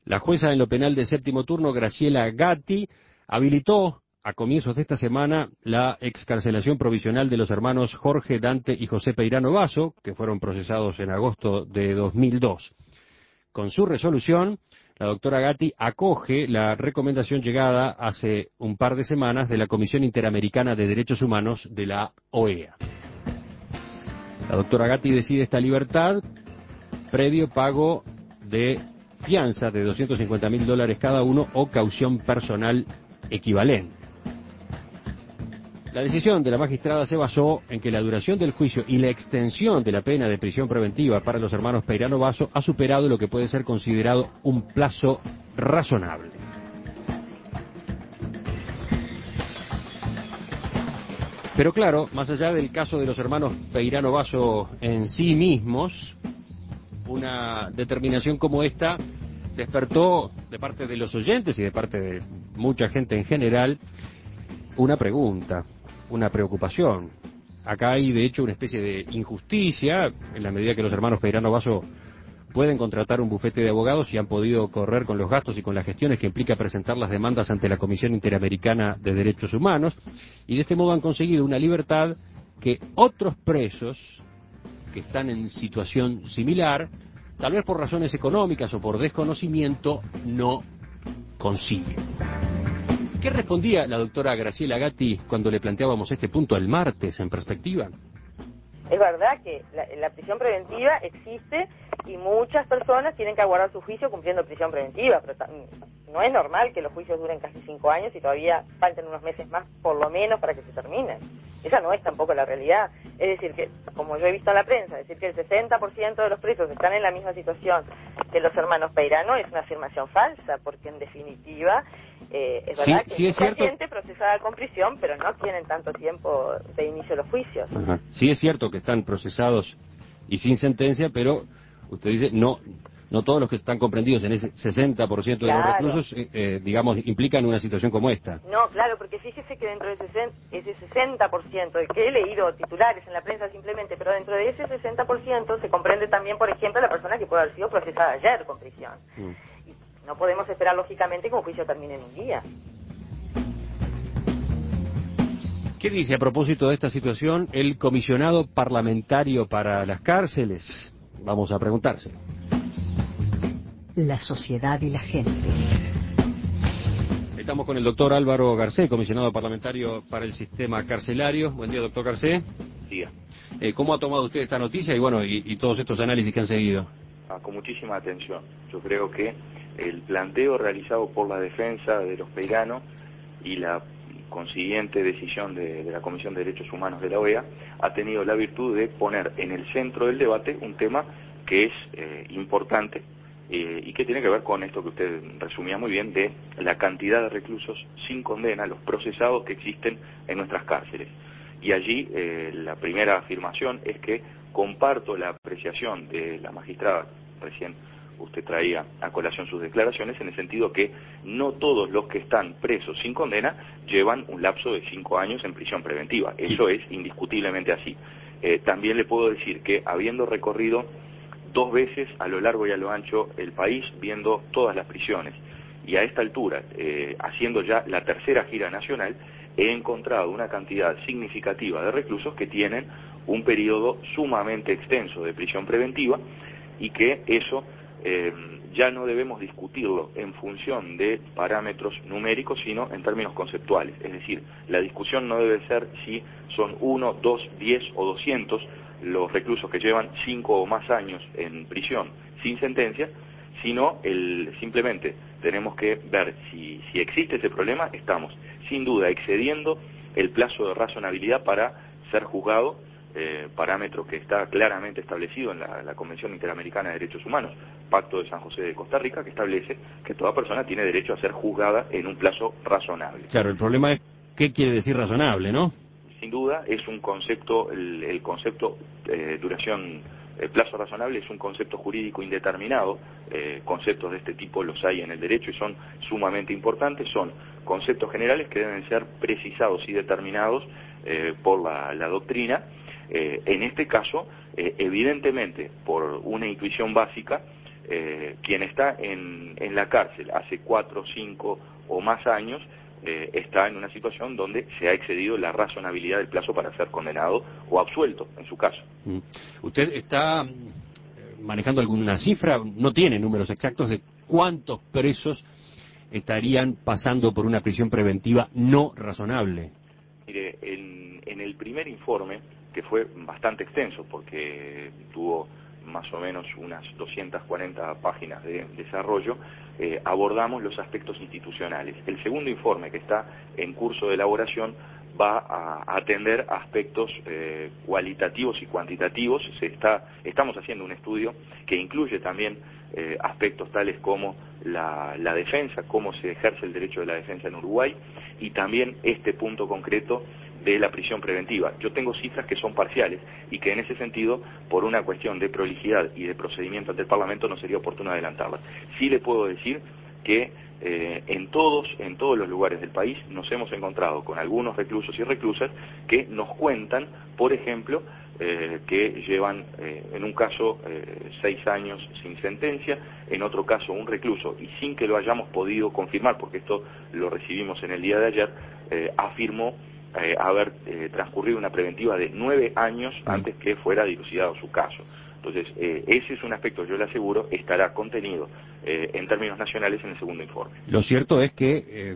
La jueza en lo penal de séptimo turno, Graciela Gatti, habilitó a comienzos de esta semana la excarcelación provisional de los hermanos Jorge, Dante y José Peirano Basso, que fueron procesados en agosto de 2002. Con su resolución, la doctora Gatti acoge la recomendación llegada hace un par de semanas de la Comisión Interamericana de Derechos Humanos de la OEA. La doctora Gatti decide esta libertad previo pago de fianza de $250.000 cada uno o caución personal equivalente. La decisión de la magistrada se basó en que la duración del juicio y la extensión de la pena de prisión preventiva para los hermanos Peirano Basso ha superado lo que puede ser considerado un plazo razonable. Pero claro, más allá del caso de los hermanos Peirano Basso en sí mismos, una determinación como esta despertó de parte de los oyentes y de parte de mucha gente en general una pregunta, una preocupación. Acá hay de hecho una especie de injusticia en la medida que los hermanos Peirano Basso pueden contratar un bufete de abogados y han podido correr con los gastos y con las gestiones que implica presentar las demandas ante la Comisión Interamericana de Derechos Humanos, y de este modo han conseguido una libertad que otros presos que están en situación similar, tal vez por razones económicas o por desconocimiento, no consiguen. ¿Qué respondía la doctora Graciela Gatti cuando le planteábamos este punto el martes en Perspectiva? Es verdad que la prisión preventiva existe y muchas personas tienen que aguardar su juicio cumpliendo prisión preventiva, pero no es normal que los juicios duren casi 5 años y todavía falten unos meses más, por lo menos, para que se terminen. Esa no es tampoco la realidad. Es decir, que, como yo he visto en la prensa, decir que el 60% de los presos están en la misma situación que los hermanos Peirano es una afirmación falsa, porque en definitiva es verdad que hay mucha gente procesada con prisión, pero no tienen tanto tiempo de inicio de los juicios. Ajá. Sí es cierto que están procesados y sin sentencia, pero usted dice, no todos los que están comprendidos en ese 60% de los reclusos, digamos, implican una situación como esta. No, claro, porque fíjese que dentro de ese 60%, de que he leído titulares en la prensa simplemente, pero dentro de ese 60% se comprende también, por ejemplo, la persona que puede haber sido procesada ayer con prisión. Y no podemos esperar, lógicamente, que un juicio termine en un día. ¿Qué dice a propósito de esta situación el comisionado parlamentario para las cárceles? Vamos a preguntárselo. La sociedad y la gente. Estamos con el doctor Álvaro Garcé, comisionado parlamentario para el sistema carcelario. Buen día, doctor Garcé. Día. ¿Cómo ha tomado usted esta noticia y todos estos análisis que han seguido? Con muchísima atención. Yo creo que el planteo realizado por la defensa de los Peirano y la consiguiente decisión de la Comisión de Derechos Humanos de la OEA ha tenido la virtud de poner en el centro del debate un tema que es importante y que tiene que ver con esto que usted resumía muy bien, de la cantidad de reclusos sin condena, los procesados que existen en nuestras cárceles. Y allí la primera afirmación es que comparto la apreciación de la magistrada, recién usted traía a colación sus declaraciones, en el sentido que no todos los que están presos sin condena llevan un lapso de 5 años en prisión preventiva. Eso es indiscutiblemente así. También le puedo decir que, habiendo recorrido 2 veces a lo largo y a lo ancho el país, viendo todas las prisiones, y a esta altura, haciendo ya la tercera gira nacional, he encontrado una cantidad significativa de reclusos que tienen un periodo sumamente extenso de prisión preventiva, y que eso ya no debemos discutirlo en función de parámetros numéricos, sino en términos conceptuales. Es decir, la discusión no debe ser si son 1, 2, 10 o 200 los reclusos que llevan 5 o más años en prisión sin sentencia, sino simplemente tenemos que ver si existe ese problema. Estamos sin duda excediendo el plazo de razonabilidad para ser juzgado, parámetro que está claramente establecido en la Convención Interamericana de Derechos Humanos, Pacto de San José de Costa Rica, que establece que toda persona tiene derecho a ser juzgada en un plazo razonable. Claro, el problema es qué quiere decir razonable, ¿no? Sin duda es un concepto, el concepto plazo razonable es un concepto jurídico indeterminado. Conceptos de este tipo los hay en el derecho y son sumamente importantes. Son conceptos generales que deben ser precisados y determinados por la doctrina. En este caso, evidentemente, por una intuición básica, quien está en la cárcel hace 4, 5 o más años está en una situación donde se ha excedido la razonabilidad del plazo para ser condenado o absuelto, en su caso. ¿Usted está manejando alguna cifra? ¿No tiene números exactos de cuántos presos estarían pasando por una prisión preventiva no razonable? Mire, en el primer informe, que fue bastante extenso porque tuvo más o menos unas 240 páginas de desarrollo, abordamos los aspectos institucionales. El segundo informe, que está en curso de elaboración, va a atender aspectos cualitativos y cuantitativos. Estamos haciendo un estudio que incluye también aspectos tales como la defensa, cómo se ejerce el derecho de la defensa en Uruguay, y también este punto concreto de la prisión preventiva. Yo tengo cifras que son parciales y que en ese sentido, por una cuestión de prolijidad y de procedimiento ante el Parlamento, no sería oportuno adelantarlas. Sí le puedo decir que en todos los lugares del país nos hemos encontrado con algunos reclusos y reclusas que nos cuentan, por ejemplo, que llevan en un caso 6 años sin sentencia, en otro caso un recluso, y sin que lo hayamos podido confirmar, porque esto lo recibimos en el día de ayer, afirmó haber transcurrido una preventiva de 9 años antes que fuera dilucidado su caso. Entonces, ese es un aspecto, yo le aseguro, estará contenido en términos nacionales en el segundo informe. Lo cierto es que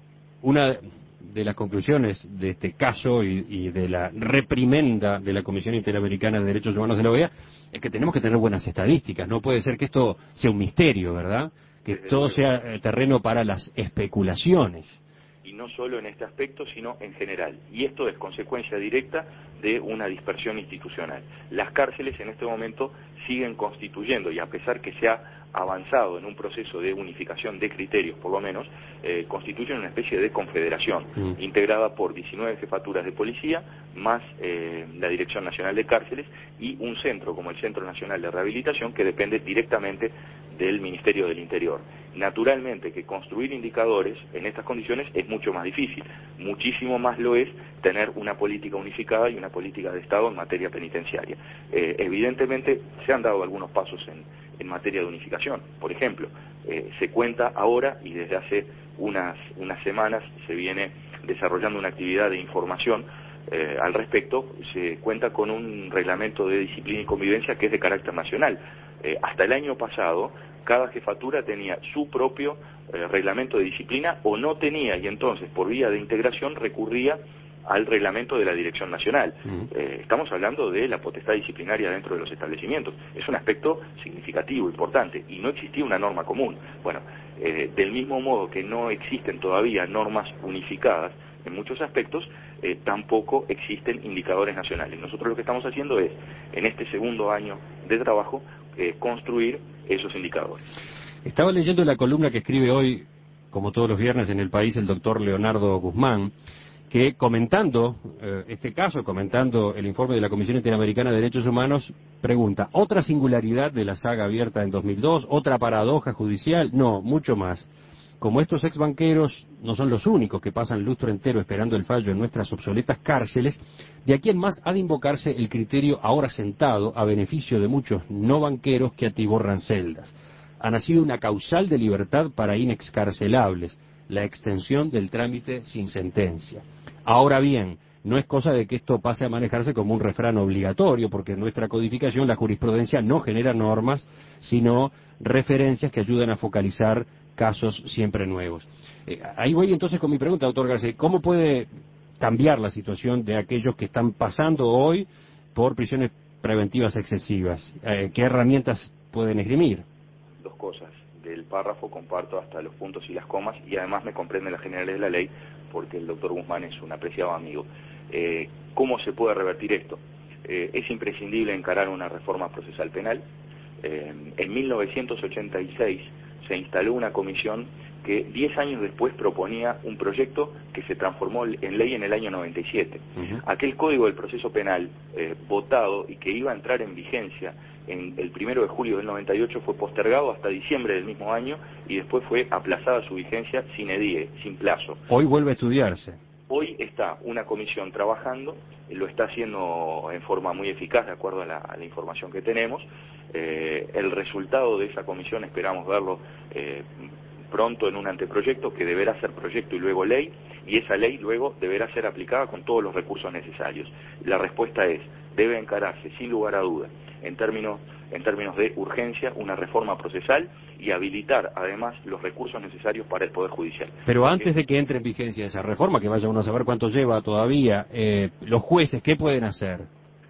una de las conclusiones de este caso y de la reprimenda de la Comisión Interamericana de Derechos Humanos de la OEA es que tenemos que tener buenas estadísticas. No puede ser que esto sea un misterio, ¿verdad? Que todo sea terreno para las especulaciones. Y no solo en este aspecto, sino en general. Y esto es consecuencia directa de una dispersión institucional. Las cárceles en este momento siguen constituyendo, y a pesar que se ha avanzado en un proceso de unificación de criterios, por lo menos, constituyen una especie de confederación, integrada por 19 jefaturas de policía, más la Dirección Nacional de Cárceles, y un centro, como el Centro Nacional de Rehabilitación, que depende directamente del Ministerio del Interior. Naturalmente que construir indicadores en estas condiciones es mucho más difícil, muchísimo más lo es tener una política unificada y una política de Estado en materia penitenciaria. Evidentemente se han dado algunos pasos en materia de unificación. Por ejemplo, se cuenta ahora, y desde hace unas semanas se viene desarrollando una actividad de información al respecto, se cuenta con un reglamento de disciplina y convivencia que es de carácter nacional. Hasta el año pasado, cada jefatura tenía su propio reglamento de disciplina o no tenía, y entonces por vía de integración recurría al reglamento de la Dirección Nacional. Estamos hablando de la potestad disciplinaria dentro de los establecimientos. Es un aspecto significativo, importante, y no existía una norma común. Bueno, del mismo modo que no existen todavía normas unificadas en muchos aspectos, tampoco existen indicadores nacionales. Nosotros lo que estamos haciendo es, en este segundo año de trabajo, construir esos indicadores. Estaba leyendo la columna que escribe hoy, como todos los viernes en El País, el doctor Leonardo Guzmán, que comentando este caso, comentando el informe de la Comisión Interamericana de Derechos Humanos, pregunta, ¿otra singularidad de la saga abierta en 2002? ¿Otra paradoja judicial? No, mucho más. Como estos exbanqueros no son los únicos que pasan lustro entero esperando el fallo en nuestras obsoletas cárceles, de aquí en más ha de invocarse el criterio ahora sentado a beneficio de muchos no banqueros que atiborran celdas. Ha nacido una causal de libertad para inexcarcelables, la extensión del trámite sin sentencia. Ahora bien, no es cosa de que esto pase a manejarse como un refrán obligatorio, porque en nuestra codificación la jurisprudencia no genera normas, sino referencias que ayudan a focalizar casos siempre nuevos. Ahí voy entonces con mi pregunta, doctor García. ¿Cómo puede cambiar la situación de aquellos que están pasando hoy por prisiones preventivas excesivas? ¿Qué herramientas pueden esgrimir? Dos cosas. Del párrafo comparto hasta los puntos y las comas, y además me comprenden las generales de la ley, porque el doctor Guzmán es un apreciado amigo. ¿Cómo se puede revertir esto? Es imprescindible encarar una reforma procesal penal. En 1986 se instaló una comisión que 10 años después proponía un proyecto que se transformó en ley en el año 97. Aquel Código del Proceso Penal votado y que iba a entrar en vigencia en el 1 de julio del 98 fue postergado hasta diciembre del mismo año y después fue aplazada su vigencia sine die, sin plazo. Hoy vuelve a estudiarse. Hoy está una comisión trabajando lo está haciendo en forma muy eficaz de acuerdo a la información que tenemos. El resultado de esa comisión esperamos verlo pronto en un anteproyecto que deberá ser proyecto y luego ley, y esa ley luego deberá ser aplicada con todos los recursos necesarios. La respuesta es, debe encararse sin lugar a duda, en términos de urgencia, una reforma procesal y habilitar además los recursos necesarios para el Poder Judicial. Pero antes de que entre en vigencia esa reforma, que vaya uno a saber cuánto lleva todavía, los jueces, ¿qué pueden hacer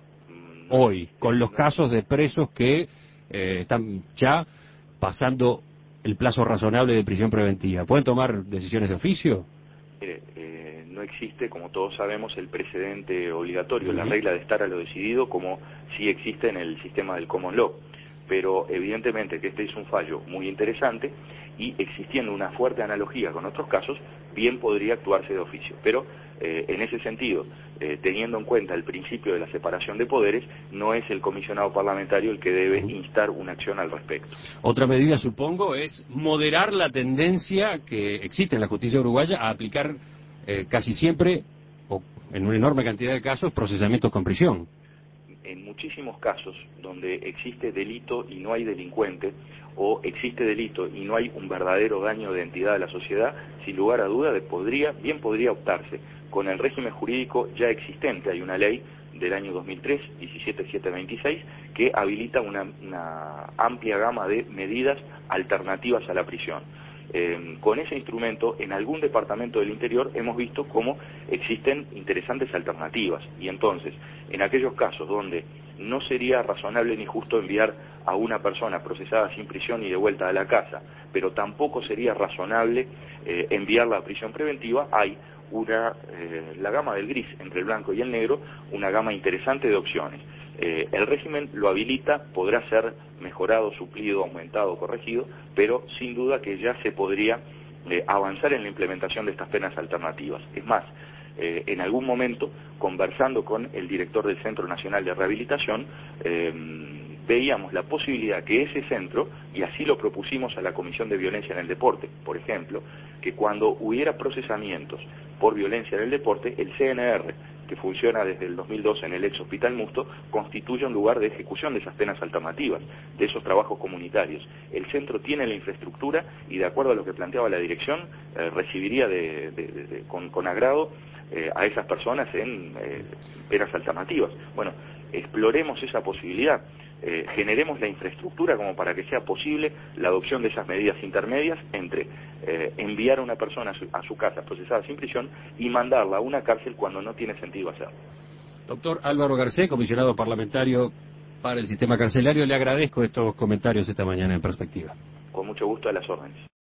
hoy con los casos de presos que están ya pasando el plazo razonable de prisión preventiva? ¿Pueden tomar decisiones de oficio? Mire, no existe, como todos sabemos, el precedente obligatorio, la regla de estar a lo decidido, como sí existe en el sistema del common law. Pero evidentemente que este es un fallo muy interesante y existiendo una fuerte analogía con otros casos, bien podría actuarse de oficio. Pero en ese sentido, teniendo en cuenta el principio de la separación de poderes, no es el comisionado parlamentario el que debe instar una acción al respecto. Otra medida, supongo, es moderar la tendencia que existe en la justicia uruguaya a aplicar casi siempre, o en una enorme cantidad de casos, procesamientos con prisión. En muchísimos casos donde existe delito y no hay delincuente, o existe delito y no hay un verdadero daño de identidad a la sociedad, sin lugar a duda bien podría optarse con el régimen jurídico ya existente. Hay una ley del año 2003, 17726, que habilita una amplia gama de medidas alternativas a la prisión. Con ese instrumento, en algún departamento del interior hemos visto cómo existen interesantes alternativas, y entonces, en aquellos casos donde no sería razonable ni justo enviar a una persona procesada sin prisión y de vuelta a la casa, pero tampoco sería razonable enviarla a prisión preventiva, hay la gama del gris entre el blanco y el negro, una gama interesante de opciones. El régimen lo habilita, podrá ser mejorado, suplido, aumentado, corregido, pero sin duda que ya se podría avanzar en la implementación de estas penas alternativas. Es más, en algún momento, conversando con el director del Centro Nacional de Rehabilitación, veíamos la posibilidad que ese centro, y así lo propusimos a la Comisión de Violencia en el Deporte, por ejemplo, que cuando hubiera procesamientos por violencia en el deporte, el CNR, que funciona desde el 2002 en el ex Hospital Musto, constituye un lugar de ejecución de esas penas alternativas, de esos trabajos comunitarios. El centro tiene la infraestructura y, de acuerdo a lo que planteaba la dirección, recibiría con agrado a esas personas en penas alternativas. Bueno, exploremos esa posibilidad, generemos la infraestructura como para que sea posible la adopción de esas medidas intermedias entre enviar a una persona a su casa procesada sin prisión y mandarla a una cárcel cuando no tiene sentido hacerlo. Doctor Álvaro Garcés, comisionado parlamentario para el sistema carcelario, le agradezco estos comentarios esta mañana en Perspectiva. Con mucho gusto, a las órdenes.